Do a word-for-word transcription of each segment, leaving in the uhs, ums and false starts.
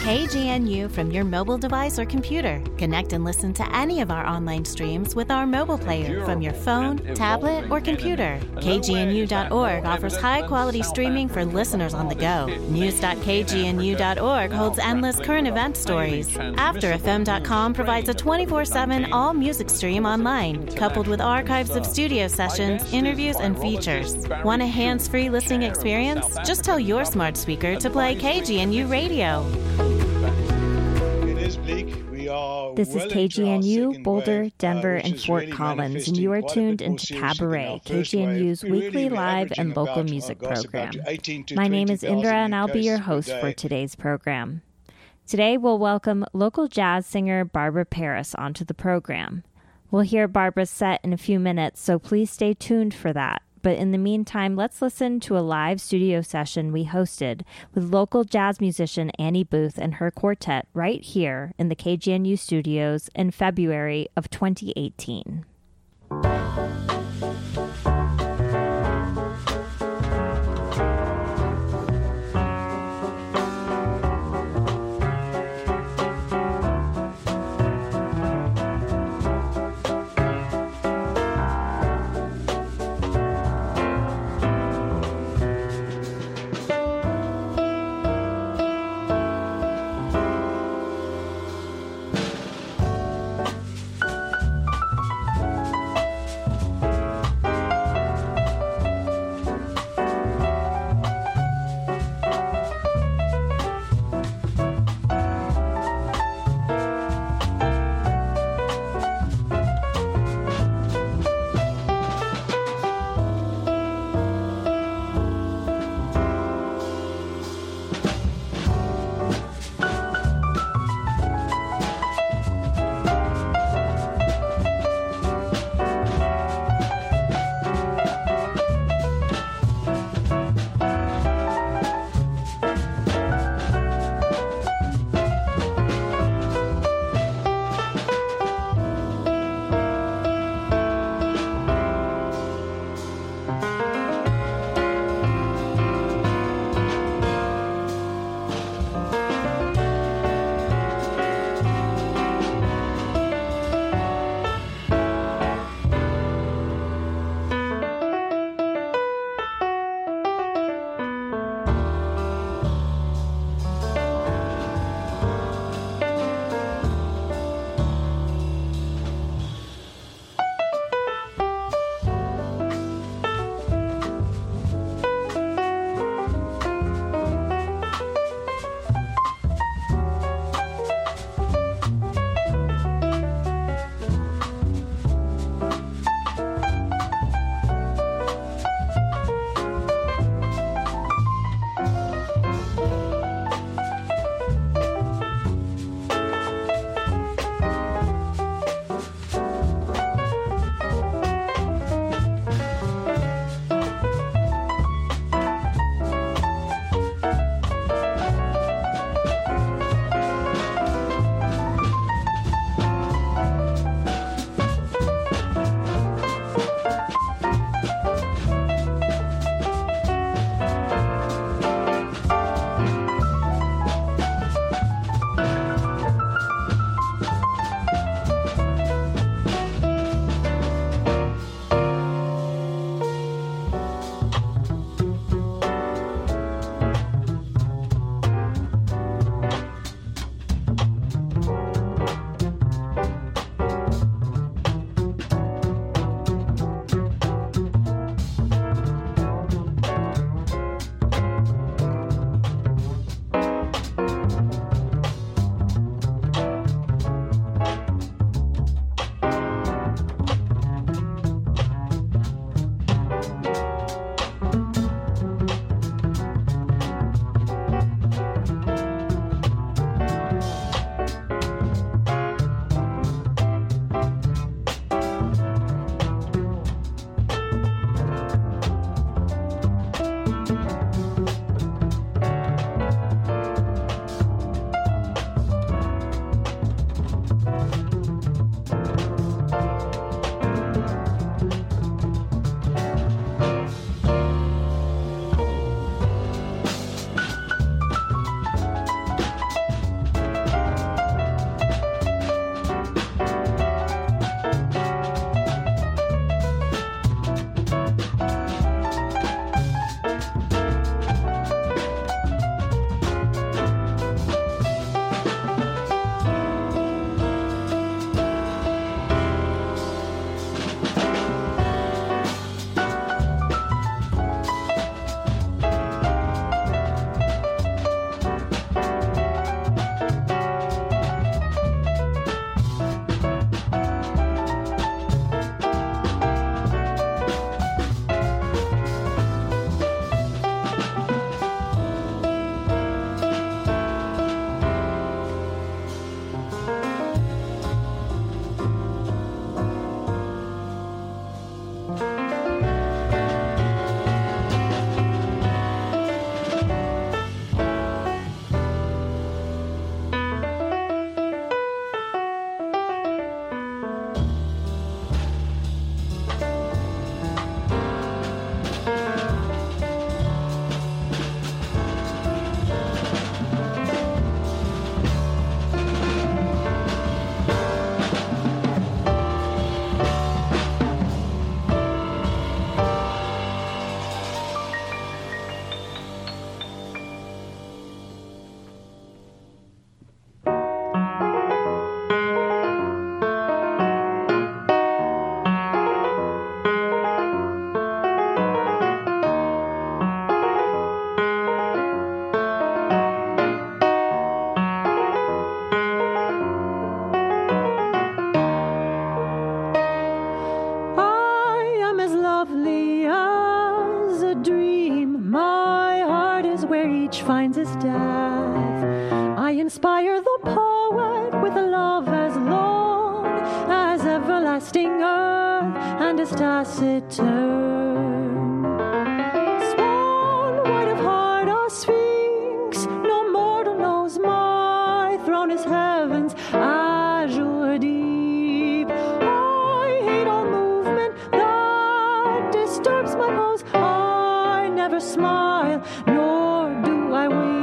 K G N U from your mobile device or computer. Connect and listen to any of our online streams with our mobile player from your phone, tablet, or computer. K G N U dot org offers high-quality streaming for listeners on the go. News dot K G N U dot org holds endless current event stories. After F M dot com provides a twenty-four seven all-music stream online, coupled with archives of studio sessions, interviews, and features. Want a hands-free listening experience? Just tell your smart speaker to play K G N U Radio. It is bleak. We are This well is K G N into our U, second Boulder, wave, Denver, uh, which and is Fort really Collins, and you are manifesting quite a tuned bit more into seriously than Cabaret, our first K G N U's wave. We weekly really were live averaging and local about, music uh, gosh, about program. eighteen to My name is twenty Indra, thousand and I'll be your cases per host for day. today's program. Today, we'll welcome local jazz singer Barbara Paris onto the program. We'll hear Barbara's set in a few minutes, so please stay tuned for that. But in the meantime, let's listen to a live studio session we hosted with local jazz musician Annie Booth and her quartet right here in the K G N U studios in February of twenty eighteen. where each finds his death. I inspire the poet with a love as long as everlasting earth and as taciturn. Swan, white of heart, a sphinx, no mortal knows my throne is heaven's azure deep. I hate all movement that disturbs my pose. I never smile, nor do I weep.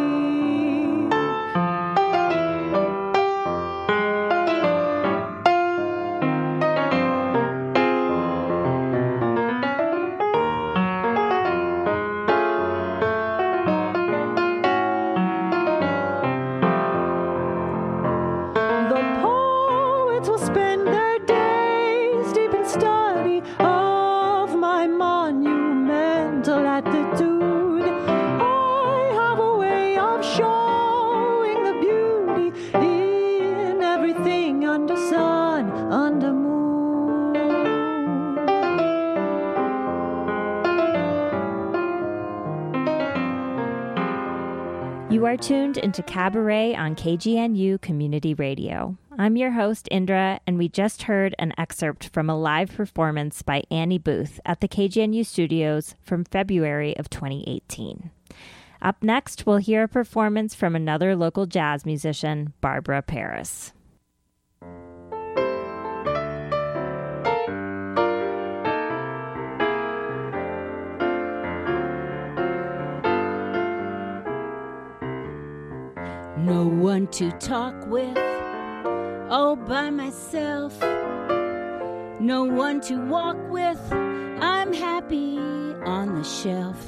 You are tuned into Cabaret on K G N U Community Radio. I'm your host, Indra, and we just heard an excerpt from a live performance by Annie Booth at the K G N U studios from February of twenty eighteen. Up next, we'll hear a performance from another local jazz musician, Barbara Paris. No one to talk with, all by myself. No one to walk with, I'm happy on the shelf.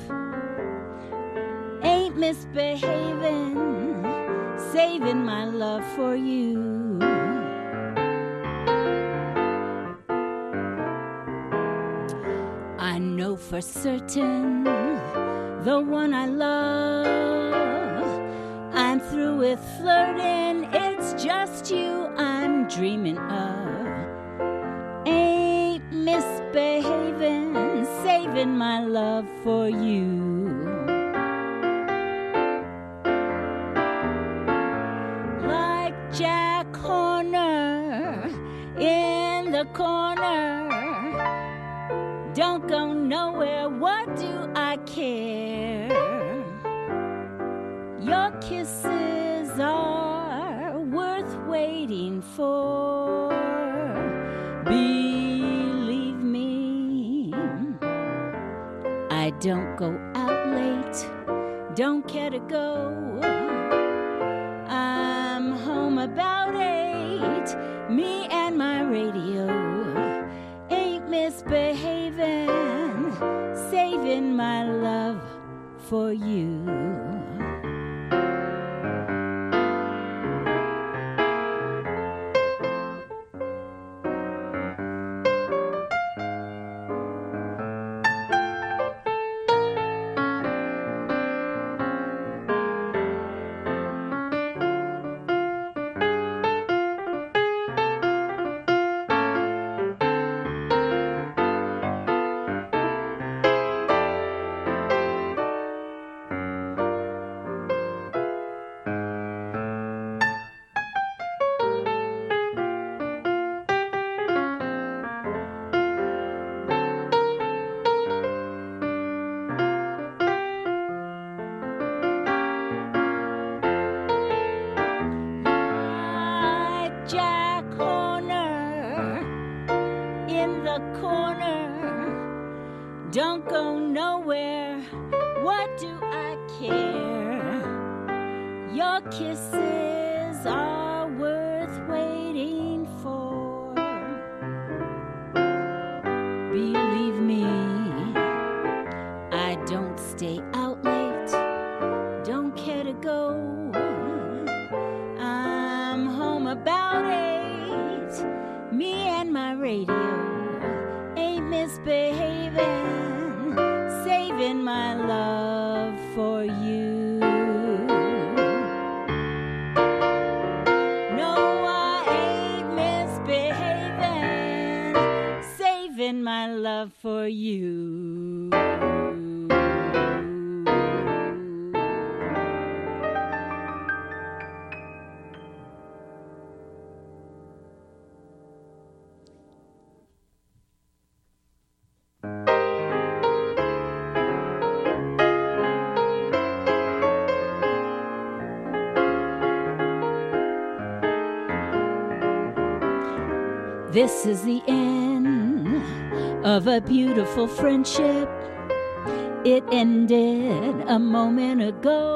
Ain't misbehaving, saving my love for you. I know for certain the one I love. I'm through with flirting, it's just you I'm dreaming of. Ain't misbehaving, saving my love for you. Like Jack Horner in the corner, don't go nowhere, what do I care? Your kisses are worth waiting for. Believe me, I don't go out late, don't care to go. I'm home about eight, me and my radio. Ain't misbehaving, saving my love for you. Don't go nowhere, what do I care? Your kisses are worth waiting for. Believe me, I don't stay out late, don't care to go. I'm home about eight, me and my radio ain't misbehaving, saving my love for you. No, I ain't misbehaving, saving my love for you. This is the end of a beautiful friendship. It ended a moment ago.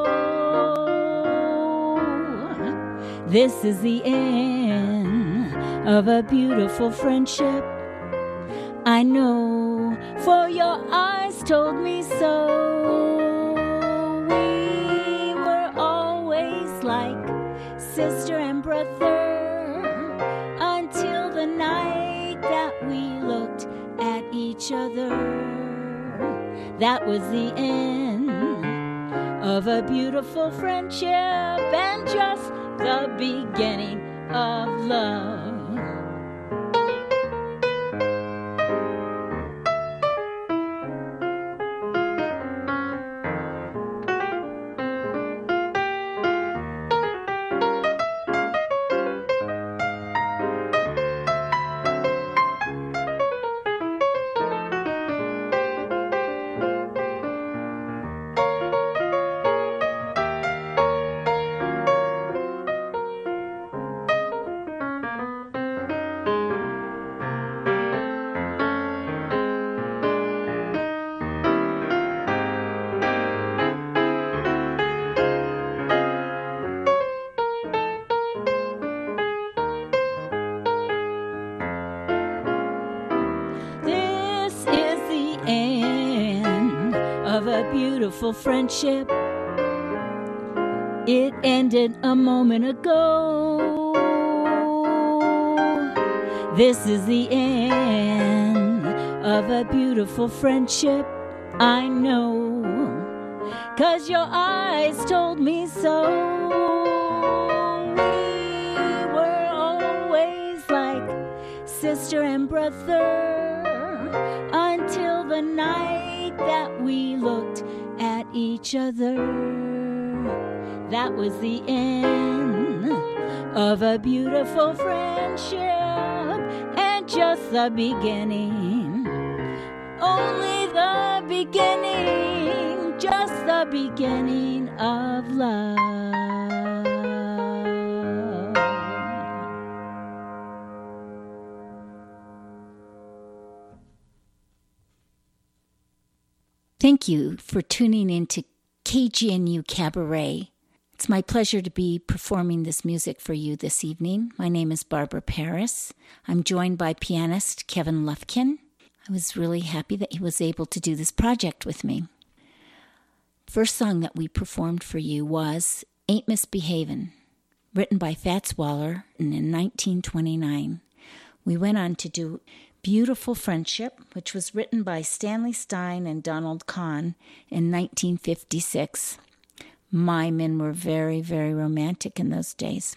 This is the end of a beautiful friendship. I know, for your eyes told me so. We were always like sister and brother until the night that we looked at each other. That was the end of a beautiful friendship and just the beginning of love. Beautiful friendship. It ended a moment ago. This is the end of a beautiful friendship. I know, 'cause your eyes told me so. We were always like sister and brother until the night that we looked at each other. That was the end of a beautiful friendship and just the beginning. Only the beginning, just the beginning of love. Thank you for tuning in to K G N U Cabaret. It's my pleasure to be performing this music for you this evening. My name is Barbara Paris. I'm joined by pianist Kevin Lufkin. I was really happy that he was able to do this project with me. First song that we performed for you was Ain't Misbehavin', written by Fats Waller in nineteen twenty-nine. We went on to do Beautiful Friendship, which was written by Stanley Stein and Donald Kahn in nineteen fifty-six. My men were very, very romantic in those days.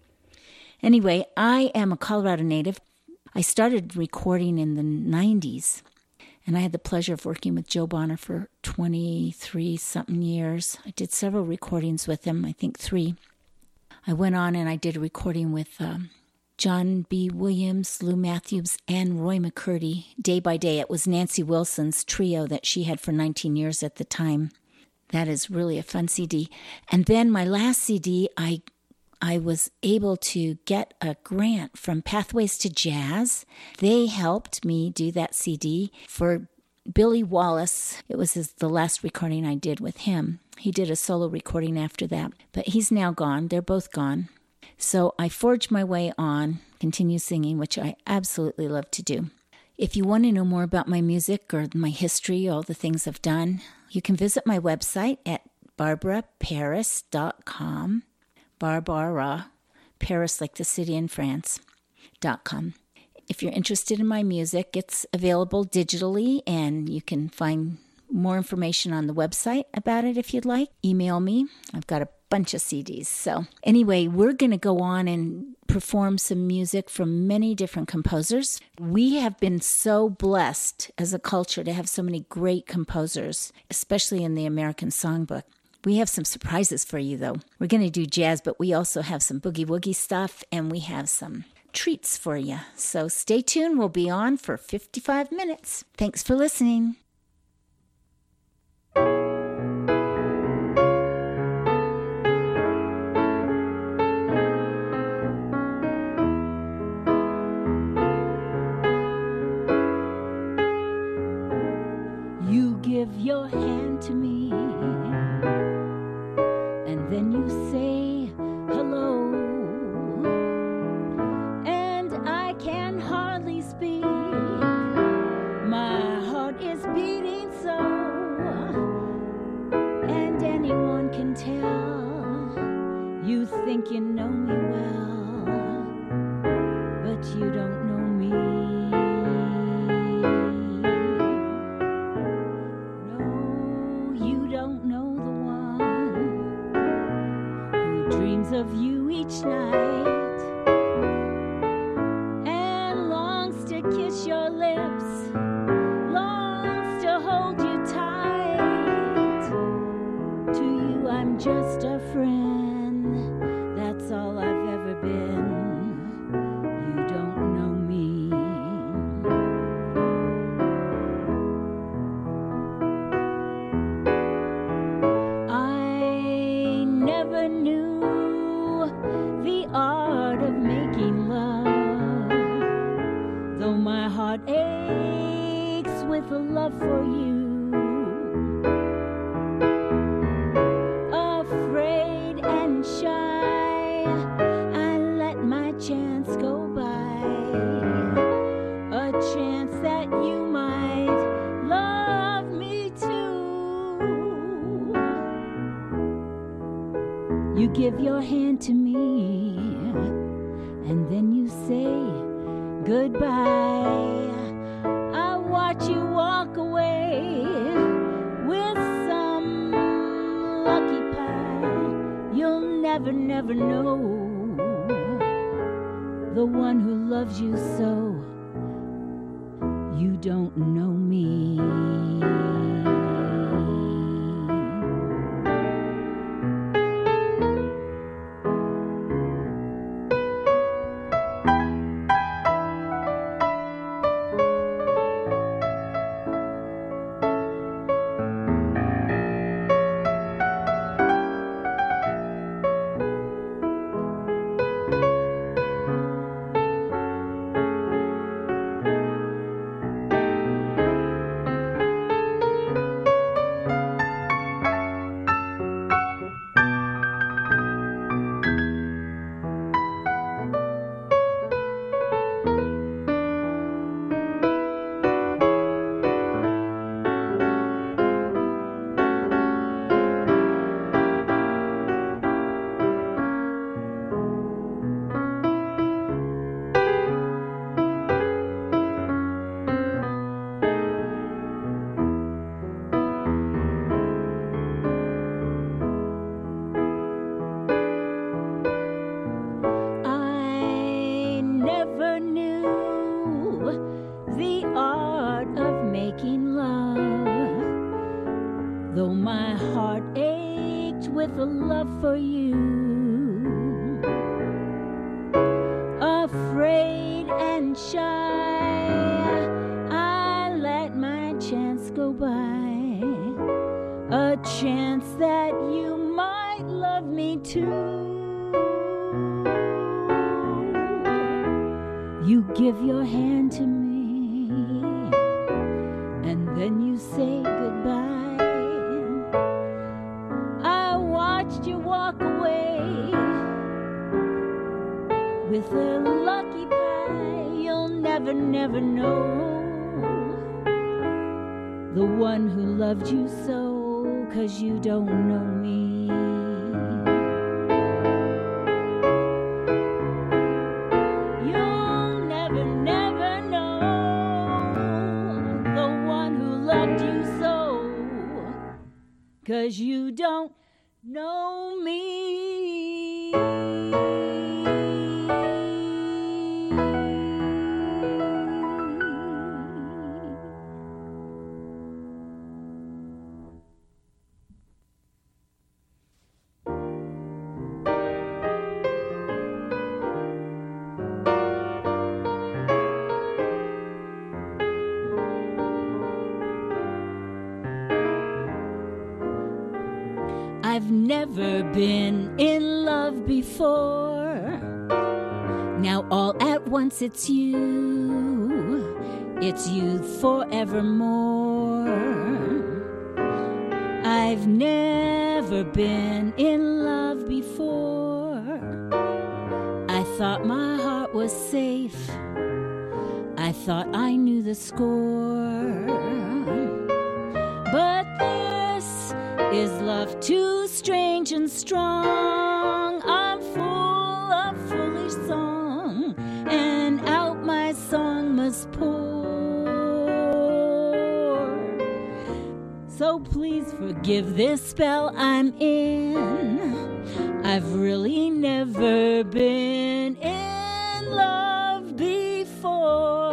Anyway, I am a Colorado native. I started recording in the nineties, and I had the pleasure of working with Joe Bonner for twenty-three-something years. I did several recordings with him, I think three. I went on and I did a recording with Um, John B. Williams, Lou Matthews, and Roy McCurdy. Day by Day, it was Nancy Wilson's trio that she had for nineteen years at the time. That is really a fun C D. And then my last C D, I I was able to get a grant from Pathways to Jazz. They helped me do that C D for Billy Wallace. It was his, the last recording I did with him. He did a solo recording after that, but he's now gone. They're both gone. So I forged my way on, continue singing, which I absolutely love to do. If you want to know more about my music or my history, all the things I've done, you can visit my website at barbara paris dot com. Barbara, Paris like the city in France, dot com. If you're interested in my music, it's available digitally, and you can find more information on the website about it if you'd like. Email me. I've got a bunch of C Ds. So anyway, we're going to go on and perform some music from many different composers. We have been so blessed as a culture to have so many great composers, especially in the American Songbook. We have some surprises for you, though. We're going to do jazz, but we also have some boogie-woogie stuff, and we have some treats for you. So stay tuned. We'll be on for fifty-five minutes. Thanks for listening. then you say hello, and I can hardly speak. My heart is beating so, and anyone can tell. You think you know me well, but you don't know me. No, you don't know the one who dreams of you each night and longs to kiss your lips, longs to hold you tight. To you I'm just a friend, that's all I've ever been. You don't know me. I never knew the art of making love, though my heart aches with a love for you. Afraid and shy, I let my chance go by, a chance that you might love me too. You give your hand to me, and then you say goodbye. I watch you walk away with some lucky pie. You'll never, never know the one who loves you so. You don't know me. Though my heart ached with a love for you, afraid and shy, I let my chance go by, a chance that you might love me too. You give your hand to me, and then you say goodbye. I watched you walk away with a lucky pie. You'll never, never know the one who loved you so, 'cause you don't know me. You'll never, never know the one who loved you so, 'cause you don't know me. I've never been in love before. Now all at once it's you. It's you forevermore. I I've never been in love before. I thought my heart was safe. I thought I knew the score. But this is love too strange and strong. I'm full of foolish song, and out my song must pour. So please forgive this spell I'm in. I've really never been in love before.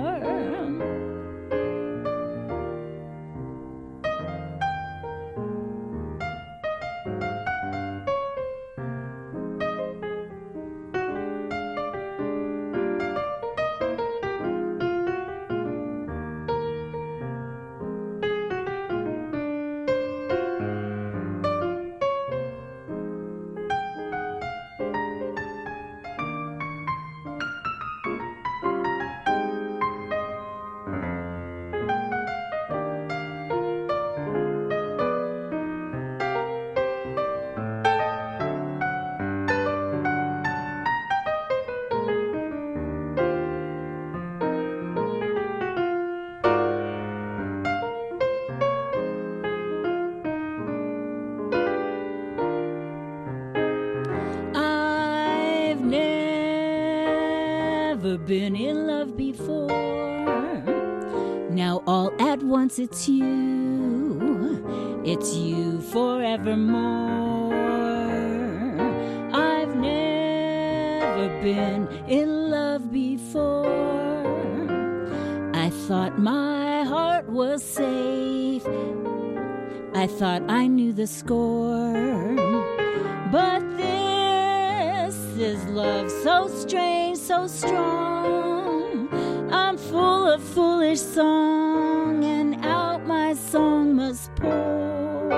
Been in love before. Now all at once it's you. It's you forevermore. I've never been in love before. I thought my heart was safe. I thought I knew the score. But this is love so strange, so strong. I'm full of foolish song, and out my song must pour.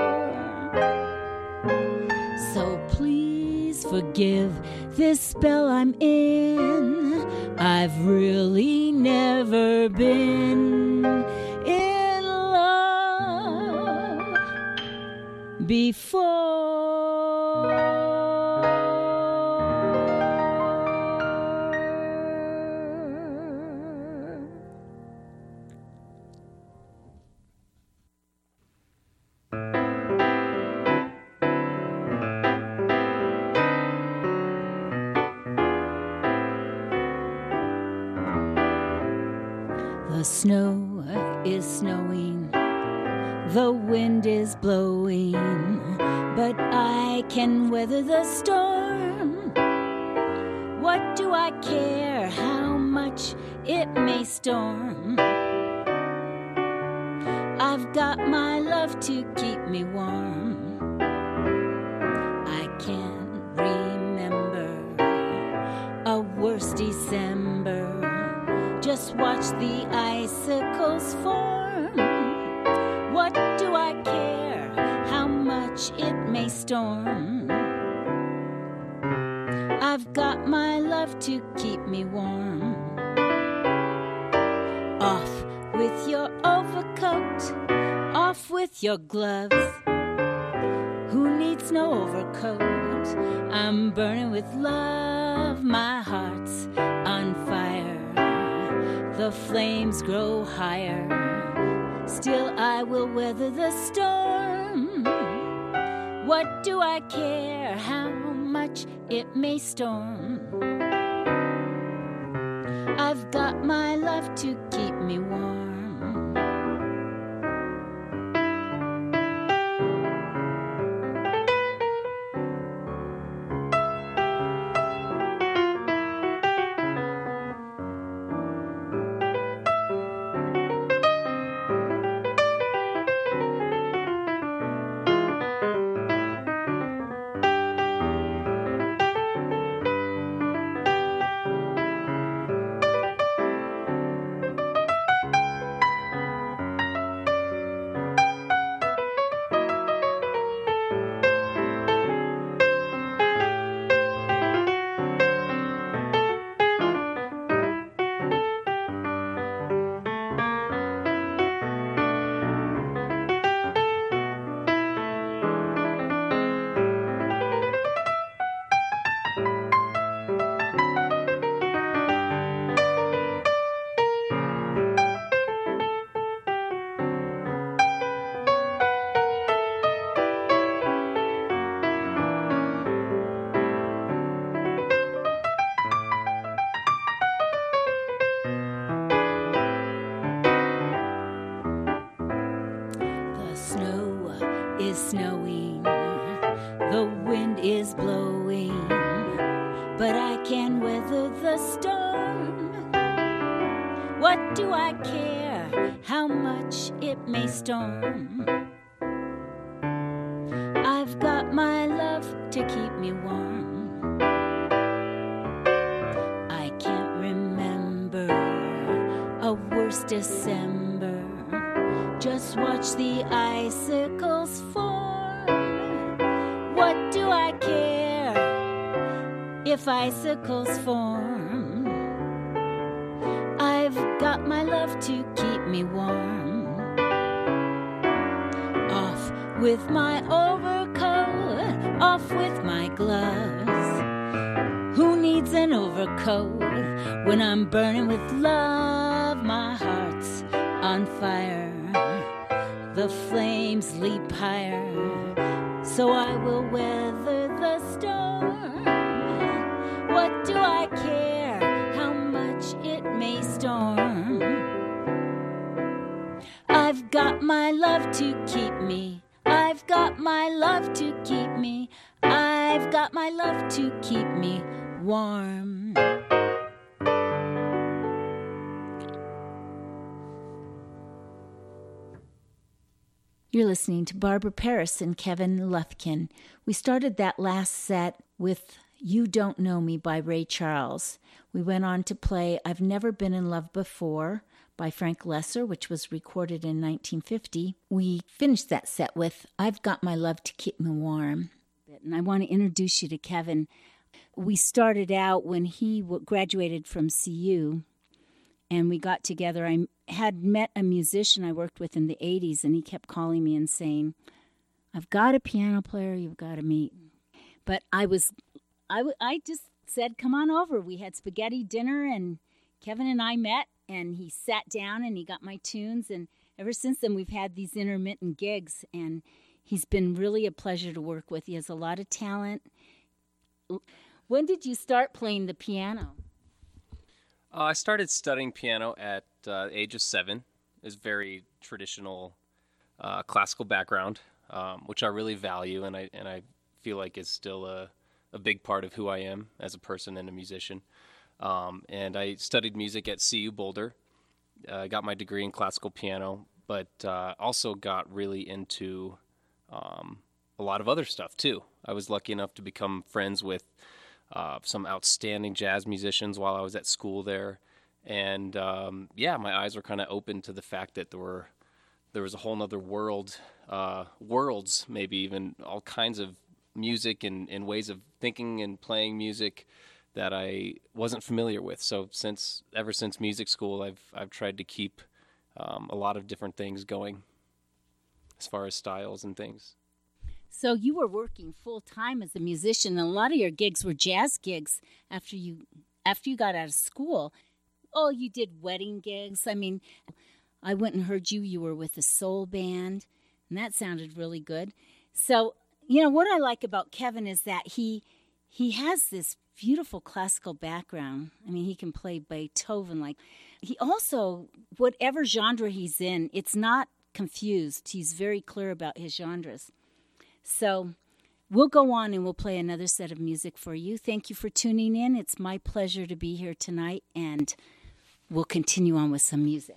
So please forgive this spell I'm in. I've really never been in love before. The snow is snowing, the wind is blowing, but I can weather the storm. What do I care how much it may storm? I've got my love to keep me warm. I can't remember a worse December. Just watch the icicles form. What do I care how much it may storm? I've got my love to keep me warm. Off with your overcoat, off with your gloves. Who needs no overcoat? I'm burning with love, my heart's on fire. The flames grow higher. Still I will weather the storm. What do I care how much it may storm? I've got my love to keep me warm. wind is blowing, but I can weather the storm. What do I care how much it may storm? I've got my love to keep me warm. I can't remember a worse December. Just watch the icicles form. What do I care if icicles form? I've got my love to keep me warm. Off with my overcoat, off with my gloves. Who needs an overcoat when I'm burning with love? My heart's on fire. The flames leap higher, so I will weather the storm. What do I care how much it may storm? I've got my love to keep me. I've got my love to keep me. I've got my love to keep me warm. You're listening to Barbara Paris and Kevin Lufkin. We started that last set with You Don't Know Me by Ray Charles. We went on to play I've Never Been in Love Before by Frank Loesser, which was recorded in nineteen fifty. We finished that set with I've Got My Love to Keep Me Warm. And I want to introduce you to Kevin. We started out when he graduated from C U, and we got together. I had met a musician I worked with in the eighties, and he kept calling me and saying, I've got a piano player you've got to meet. But I was, I, w- I just said, come on over. We had spaghetti dinner, and Kevin and I met, and he sat down, and he got my tunes. And ever since then, we've had these intermittent gigs, and he's been really a pleasure to work with. He has a lot of talent. When did you start playing the piano? Uh, I started studying piano at uh, the age of seven. It's very traditional uh, classical background, um, which I really value, and I and I feel like is still a, a big part of who I am as a person and a musician. Um, and I studied music at C U Boulder. I uh, got my degree in classical piano, but uh, also got really into um, a lot of other stuff too. I was lucky enough to become friends with Uh, some outstanding jazz musicians while I was at school there, and um, yeah, my eyes were kind of open to the fact that there were there was a whole other world, uh, worlds, maybe even all kinds of music and, and ways of thinking and playing music that I wasn't familiar with. So since ever since music school, I've I've tried to keep um, a lot of different things going as far as styles and things. So you were working full-time as a musician, and a lot of your gigs were jazz gigs after you after you got out of school. Oh, you did wedding gigs. I mean, I went and heard you. You were with a soul band, and that sounded really good. So, you know, what I like about Kevin is that he he has this beautiful classical background. I mean, he can play Beethoven. Like, he also, whatever genre he's in, it's not confused. He's very clear about his genres. So we'll go on and we'll play another set of music for you. Thank you for tuning in. It's my pleasure to be here tonight, and we'll continue on with some music.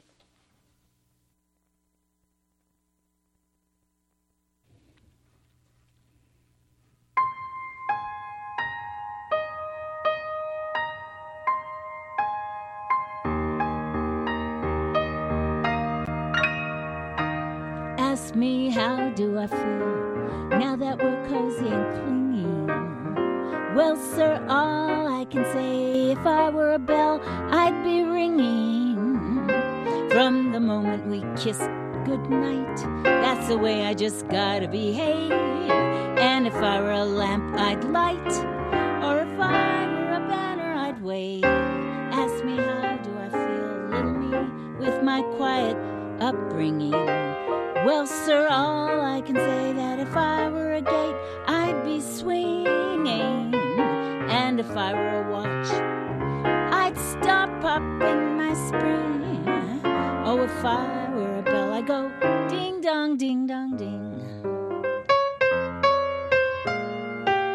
Ask me, how do I feel now that we're cozy and clinging? Well, sir, all I can say, if I were a bell, I'd be ringing. From the moment we kissed goodnight, that's the way I just gotta behave. And if I were a lamp, I'd light, or if I were a banner, I'd wave. Ask me, how do I feel, little me, with my quiet upbringing? Well, sir, all I can say, that if I were a gate, I'd be swinging. And if I were a watch, I'd stop up in my spring. Oh, if I were a bell, I'd go ding-dong, ding-dong, ding.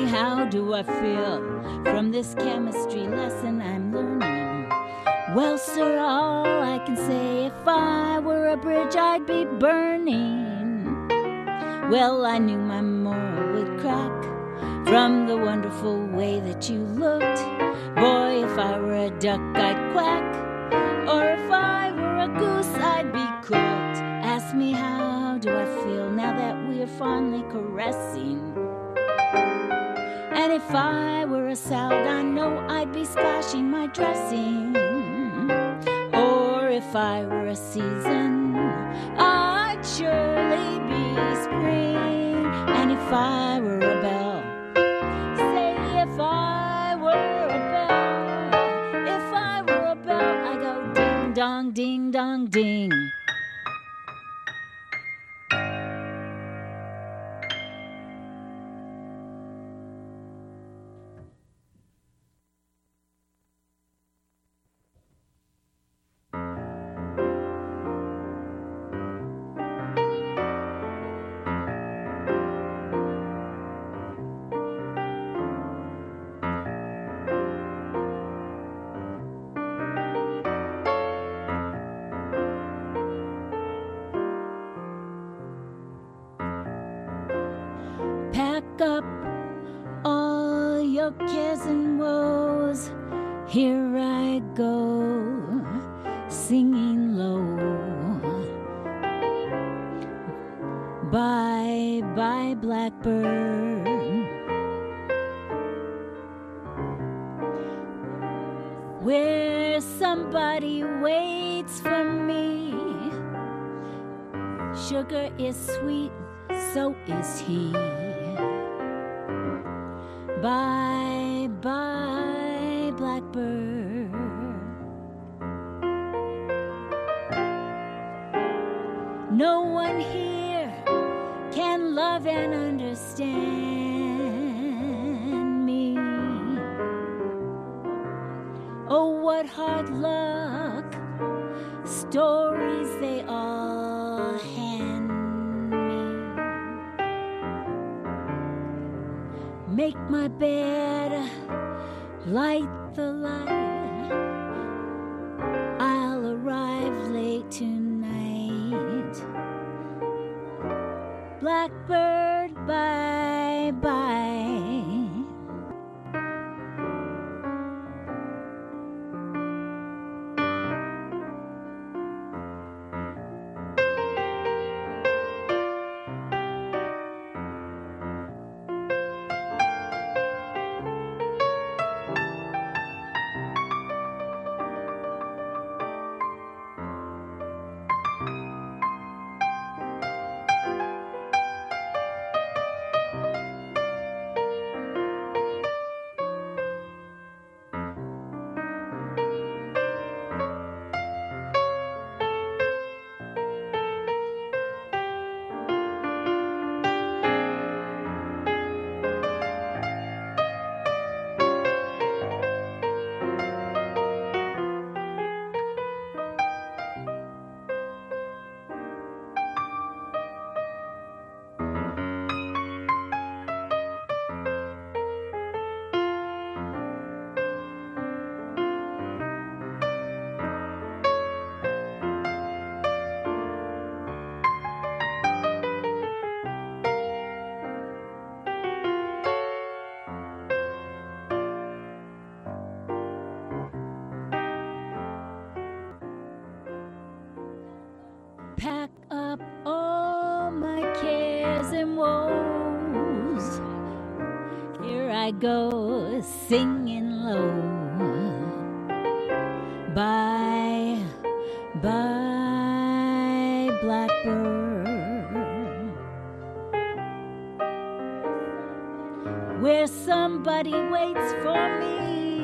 me, how do I feel from this chemistry lesson I'm learning? Well, sir, all I can say, if I were a bridge, I'd be burning. Well, I knew my moral would crack from the wonderful way that you looked. Boy, if I were a duck, I'd quack, or if I were a goose, I'd be cooked. Ask me, how do I feel now that we're fondly caressing? And if I were a salad, I know I'd be splashing my dressing. Or if I were a season, I'd surely be spring. And if I were a bell, say if I were a bell, if I were a bell, I go ding dong, ding dong, ding. Up all your cares and woes, here I go, singing low. Bye, bye, blackbird. Where somebody waits for me. Sugar is sweet, so is he. Bye, bye, blackbird. No one here can love and understand me. Oh, what hard luck, stories they all hand me. Make my bed, light the light. I'll arrive late tonight. Blackbird, bye bye. Pack up all my cares and woes. Here I go, singing low. Bye, bye, blackbird. Where somebody waits for me.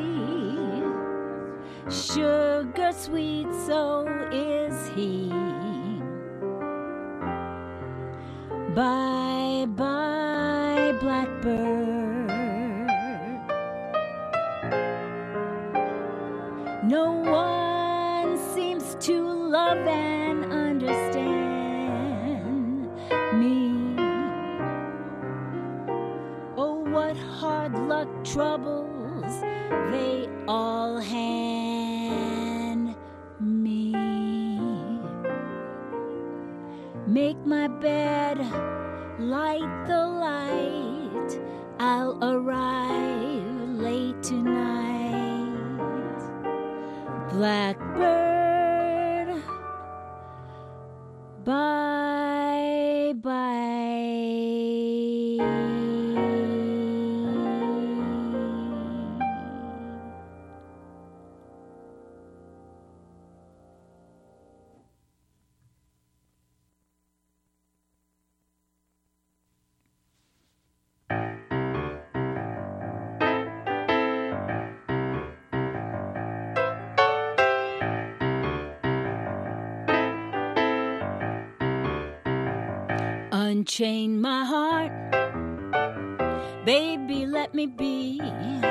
Sugar sweet, so is he. Bye, bye, blackbird. No one seems to love and understand me. Oh, what heart bad luck troubles, they all hand me. Make my bed, light the light, I'll arrive late tonight. Blackbird, bye bye. Unchain my heart, baby, let me be.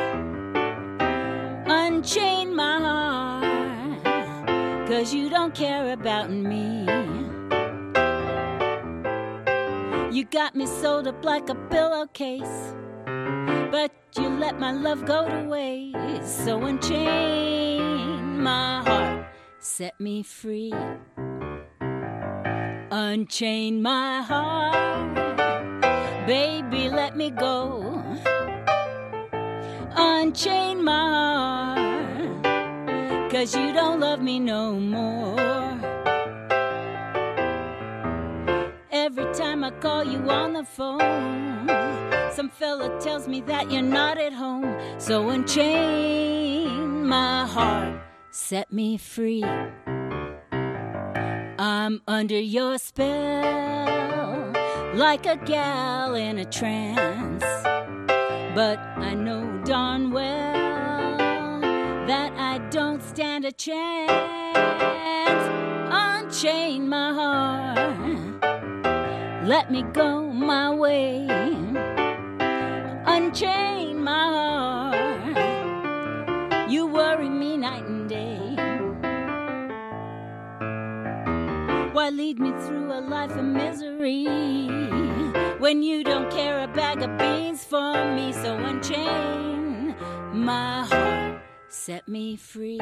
Unchain my heart, 'cause you don't care about me. You got me sewed up like a pillowcase, but you let my love go to waste. So unchain my heart, set me free. Unchain my heart, baby, let me go. Unchain my heart, 'cause you don't love me no more. Every time I call you on the phone, some fella tells me that you're not at home. So unchain my heart, set me free. I'm under your spell, like a gal in a trance. But I know darn well that I don't stand a chance. Unchain my heart, let me go my way. Unchain my heart, you worry me night and day. Why lead me through a life of misery when you don't care a bag of beans for me? So unchain my heart, set me free.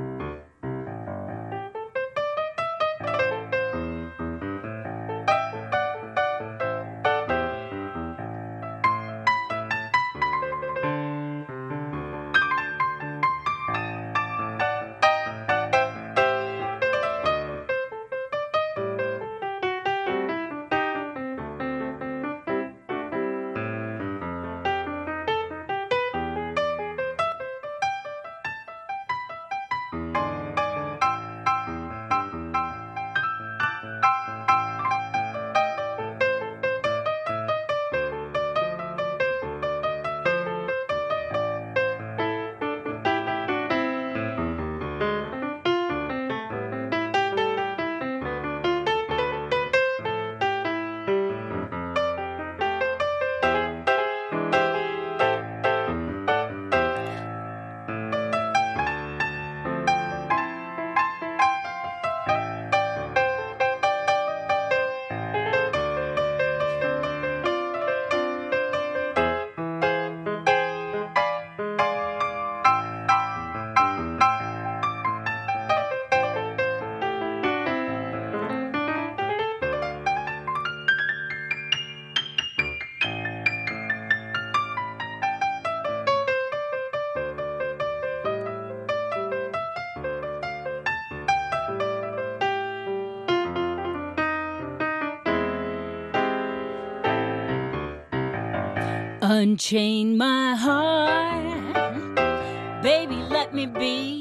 Unchain my heart, baby, let me be.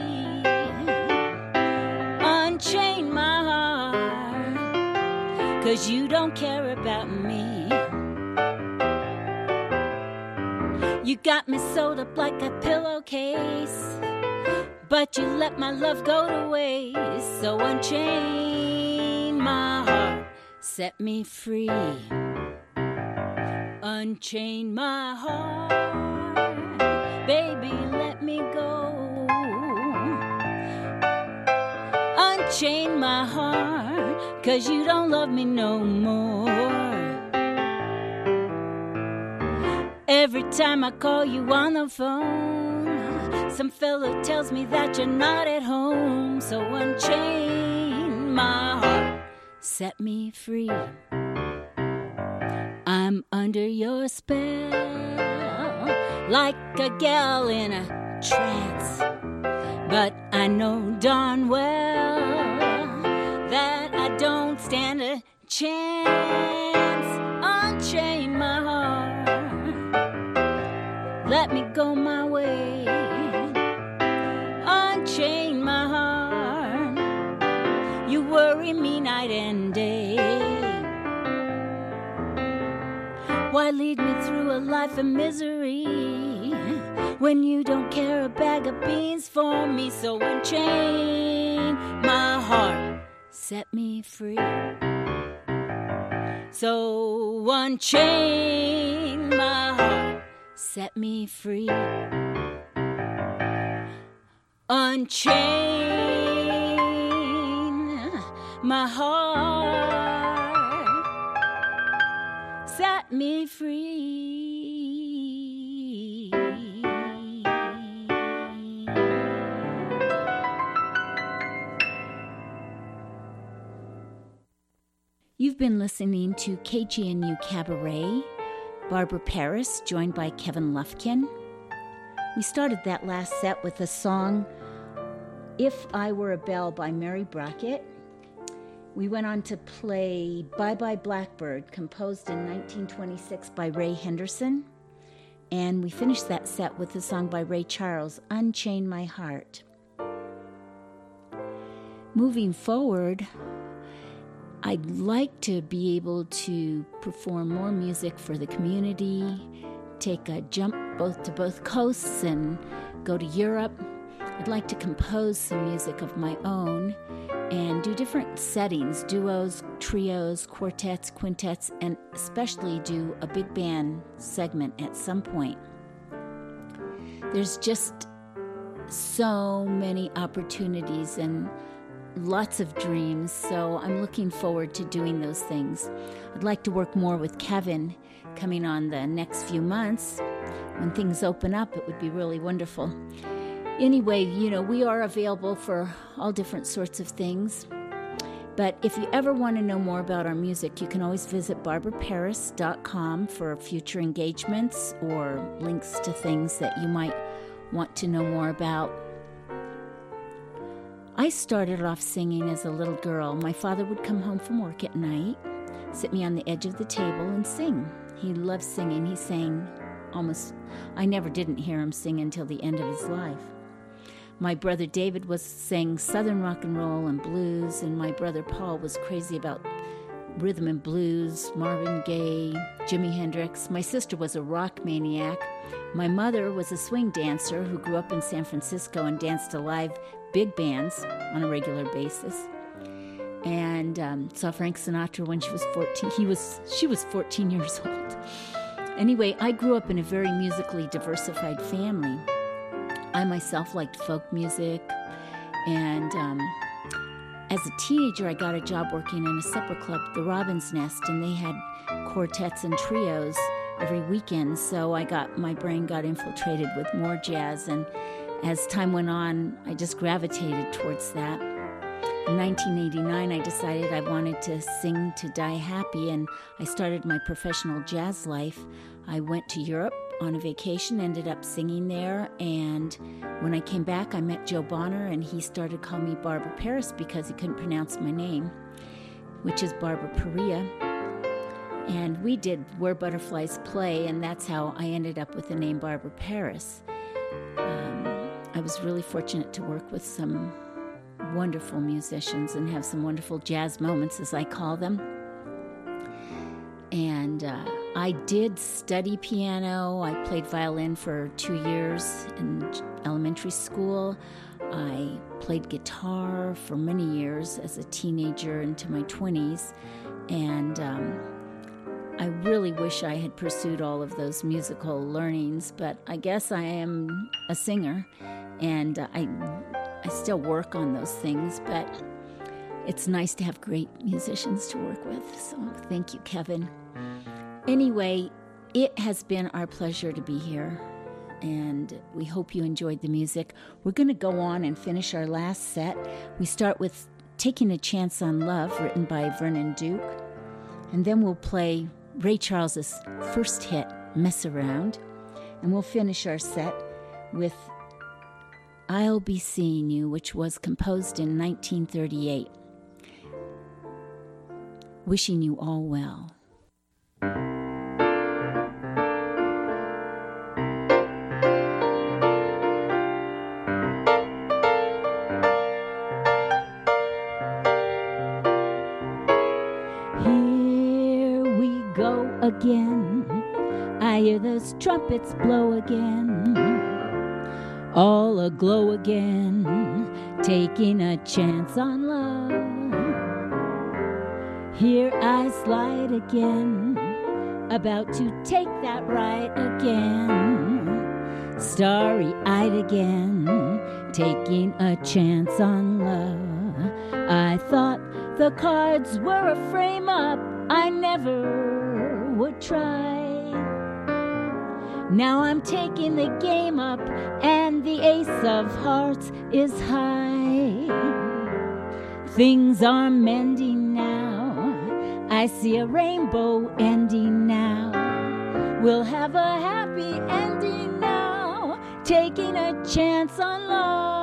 Unchain my heart, 'cause you don't care about me. You got me sewed up like a pillowcase, but you let my love go to waste. So unchain my heart, set me free. Unchain my heart, baby, let me go. Unchain my heart, 'cause you don't love me no more. Every time I call you on the phone, some fellow tells me that you're not at home. So unchain my heart, set me free. I'm under your spell, like a gal in a trance. But I know darn well that I don't stand a chance. Unchain my heart, let me go my way. Unchain my heart, you worry me night and day. Why lead me through a life of misery when you don't care a bag of beans for me? So unchain my heart, set me free. So unchain my heart, set me free. Unchain my heart, set me free. You've been listening to K G N U Cabaret, Barbara Paris, joined by Kevin Lufkin. We started that last set with the song If I Were a Bell by Mary Brockett. We went on to play Bye Bye Blackbird, composed in nineteen twenty-six by Ray Henderson. And we finished that set with the song by Ray Charles, Unchain My Heart. Moving forward, I'd like to be able to perform more music for the community, take a jump both to both coasts and go to Europe. I'd like to compose some music of my own and do different settings, duos, trios, quartets, quintets, and especially do a big band segment at some point. There's just so many opportunities and lots of dreams, so I'm looking forward to doing those things. I'd like to work more with Kevin coming on the next few months. When things open up, it would be really wonderful. Anyway, you know, we are available for all different sorts of things. But if you ever want to know more about our music, you can always visit barbara paris dot com for future engagements or links to things that you might want to know more about. I started off singing as a little girl. My father would come home from work at night, sit me on the edge of the table and sing. He loved singing. He sang almost, I never didn't hear him sing until the end of his life. My brother David was sang Southern rock and roll and blues, and my brother Paul was crazy about rhythm and blues, Marvin Gaye, Jimi Hendrix. My sister was a rock maniac. My mother was a swing dancer who grew up in San Francisco and danced to live big bands on a regular basis. And um, saw Frank Sinatra when she was fourteen. He was, she was fourteen years old. Anyway, I grew up in a very musically diversified family. I myself liked folk music, and um, as a teenager, I got a job working in a supper club, the Robin's Nest, and they had quartets and trios every weekend, so I got my brain got infiltrated with more jazz, and as time went on, I just gravitated towards that. In nineteen eighty-nine, I decided I wanted to sing to die happy, and I started my professional jazz life. I went to Europe on a vacation, ended up singing there, and when I came back, I met Joe Bonner, and he started calling me Barbara Paris because he couldn't pronounce my name, which is Barbara Perea. And we did Where Butterflies Play, and that's how I ended up with the name Barbara Paris. Um, I was really fortunate to work with some wonderful musicians and have some wonderful jazz moments, as I call them. And uh, I did study piano. I played violin for two years in elementary school. I played guitar for many years as a teenager into my twenties. And um, I really wish I had pursued all of those musical learnings, but I guess I am a singer, and uh, I, I still work on those things, but it's nice to have great musicians to work with, so thank you, Kevin. Anyway, It has been our pleasure to be here, and we hope you enjoyed the music. We're going to go on and finish our last set. We start with Taking a Chance on Love, written by Vernon Duke, and then we'll play Ray Charles's first hit, Mess Around, and we'll finish our set with I'll Be Seeing You, which was composed in nineteen thirty-eight. Wishing you all well. Again, I hear those trumpets blow again, all aglow again, taking a chance on love. Here I slide again, about to take that ride again, starry-eyed again, taking a chance on love. I thought the cards were a frame-up, I never would try. Now I'm taking the game up, and the ace of hearts is high. Things are mending now, I see a rainbow ending now. We'll have a happy ending now, taking a chance on love.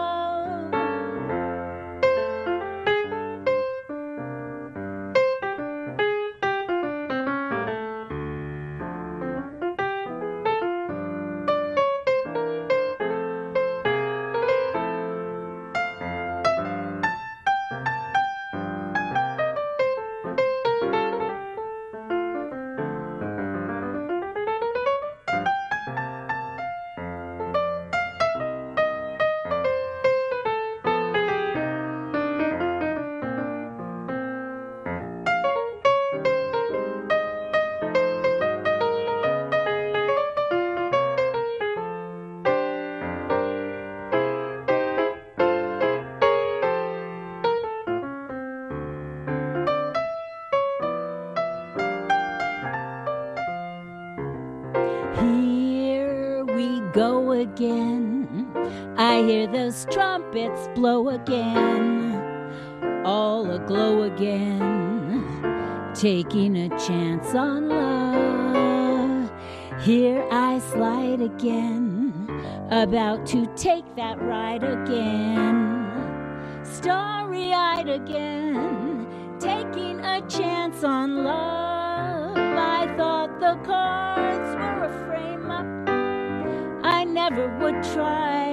Again, I hear those trumpets blow again, all aglow again, taking a chance on love. Here I slide again, about to take that ride again, starry-eyed again, taking a chance on love. I thought the cards were a frame-up, I never would try.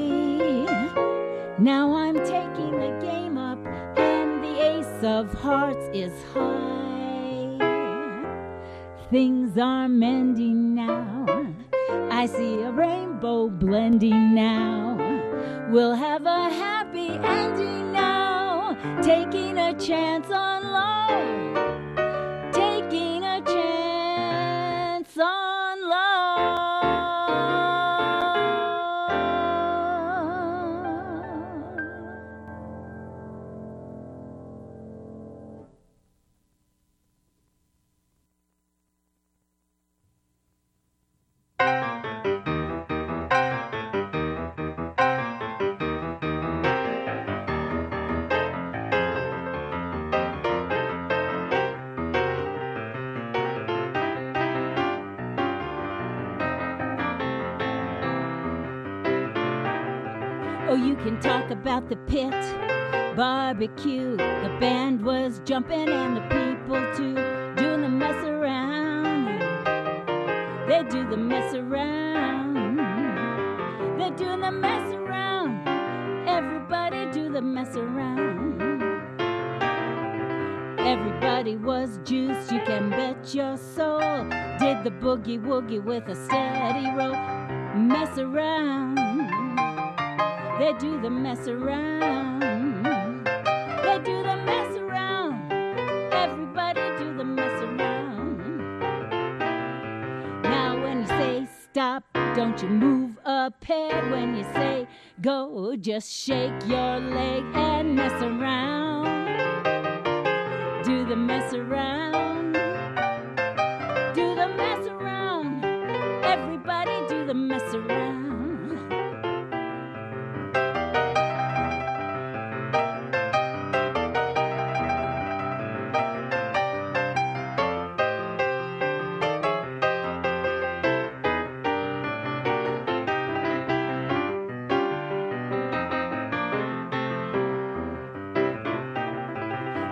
Now I'm taking the game up, and the ace of hearts is high. Things are mending now, I see a rainbow blending now. We'll have a happy ending now, taking a chance on love, taking a chance on love. Oh, you can talk about the pit, barbecue. The band was jumping and the people too, doing the mess around. They do the mess around. They're doing the mess around. Everybody do the mess around. Everybody was juiced, you can bet your soul. Did the boogie woogie with a steady roll. Mess around. They do the mess around. They do the mess around. Everybody do the mess around. Now when you say stop, don't you move a peg. When you say go, just shake your leg and mess around. Do the mess around. Do the mess around.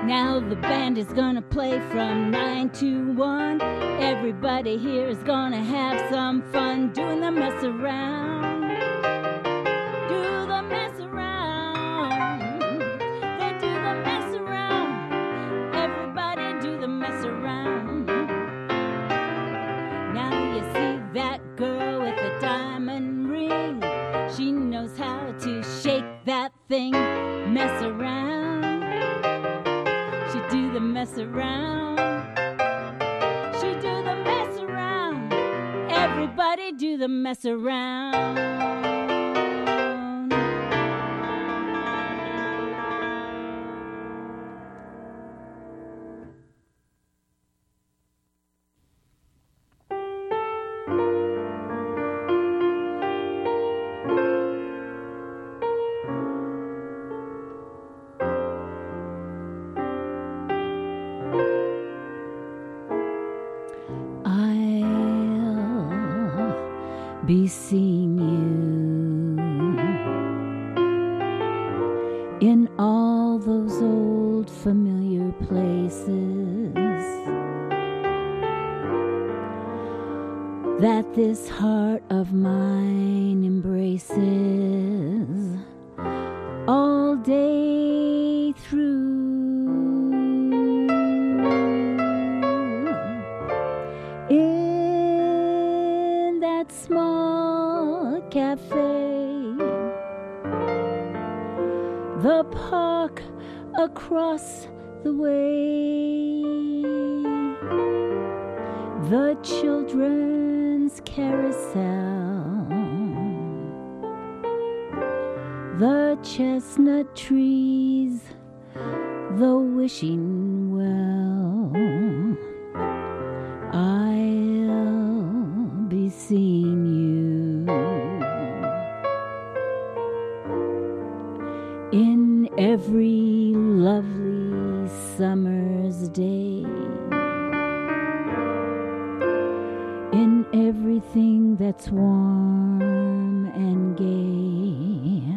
Now the band is gonna play from nine to one. Everybody here is gonna have some fun doing the mess around. Do the mess around. They do the mess around. Everybody do the mess around. Now you see that girl with a diamond ring. She knows how to shake that thing, mess around. She do the mess around. She do the mess around. Everybody do the mess around. Be seeing you in all those old familiar places that this heart of mine embraces all day through. In that small cafe, the park across the way, the children's carousel, the chestnut trees, the wishing well. I'll be seeing you in every lovely summer's day, in everything that's warm and gay.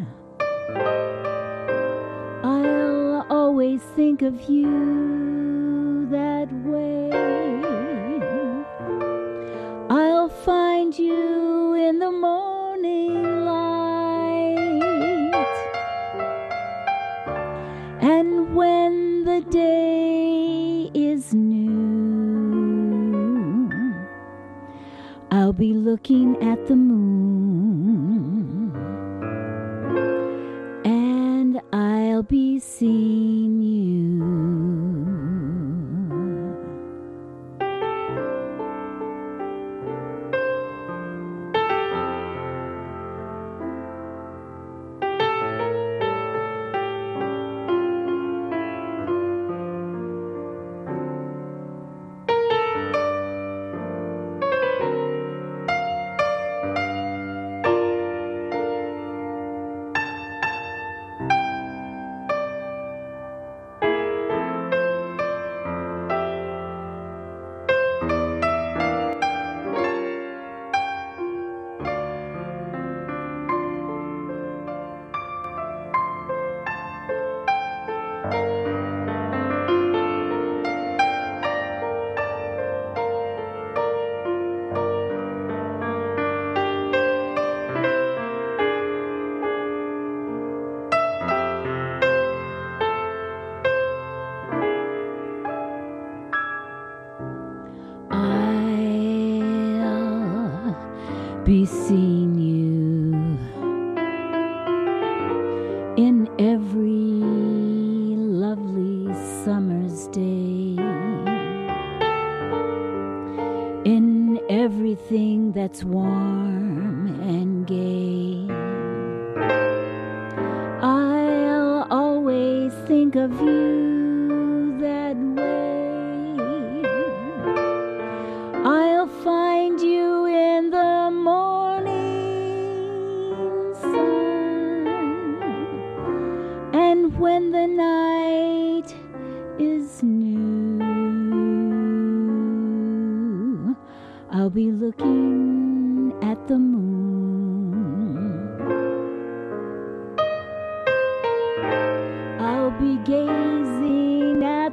I'll always think of you that way. I'll find you in the morning light, and when the day is new, I'll be looking at the moon, and I'll be seeing you. Be seeing you in every lovely summer's day, in everything that's warm and gay. I'll always think of you that way. I'll find you in the morning sun, and when the night is new, I'll be looking at the moon. I'll be gazing at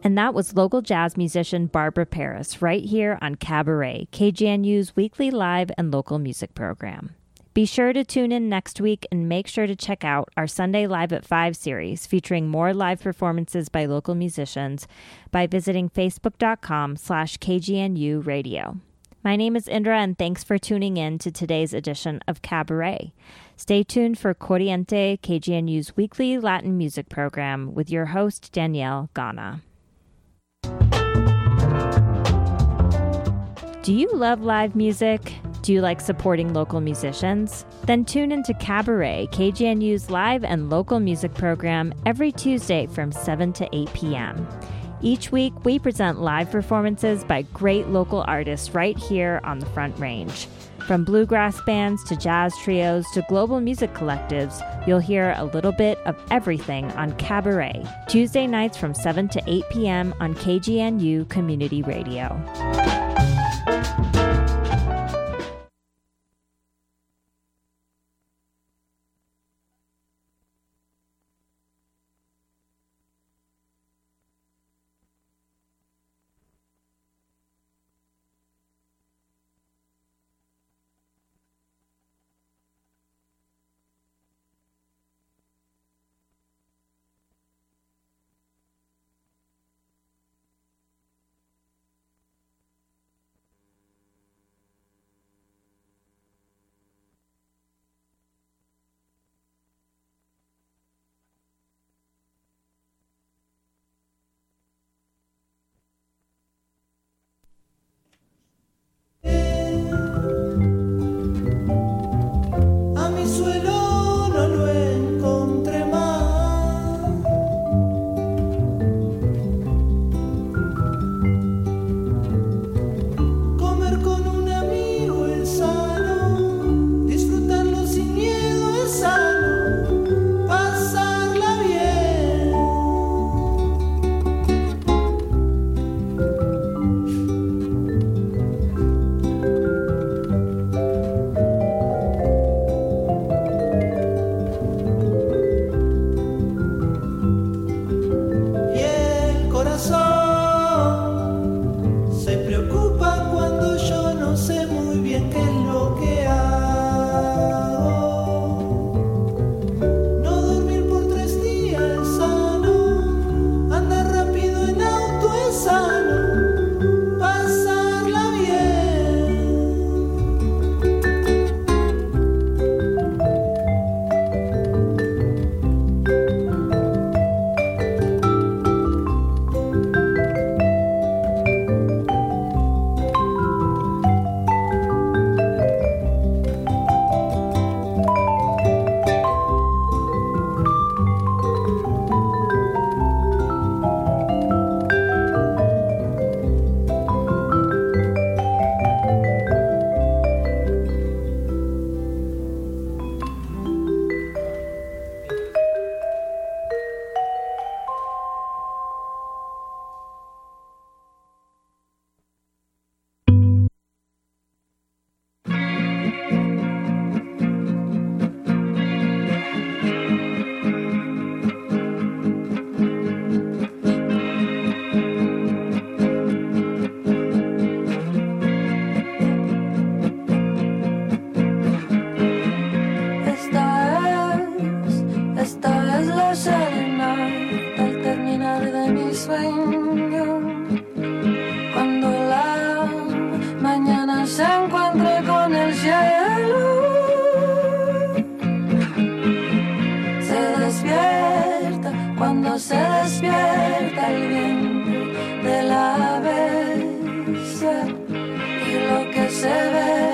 And that was local jazz musician Barbara Paris right here on Cabaret, K G N U's weekly live and local music program. Be sure to tune in next week and make sure to check out our Sunday Live at five series featuring more live performances by local musicians by visiting facebook.com slash KGNU radio. My name is Indra, and thanks for tuning in to today's edition of Cabaret. Stay tuned for Corriente, K G N U's weekly Latin music program with your host, Danielle Gana. Do you love live music? Do you like supporting local musicians? Then tune into Cabaret, K G N U's live and local music program every Tuesday from seven to eight p.m. Each week, we present live performances by great local artists right here on the Front Range. From bluegrass bands to jazz trios to global music collectives, you'll hear a little bit of everything on Cabaret, Tuesday nights from seven to eight p.m. on K G N U Community Radio. Se despierta el vientre de la brisa y lo que se ve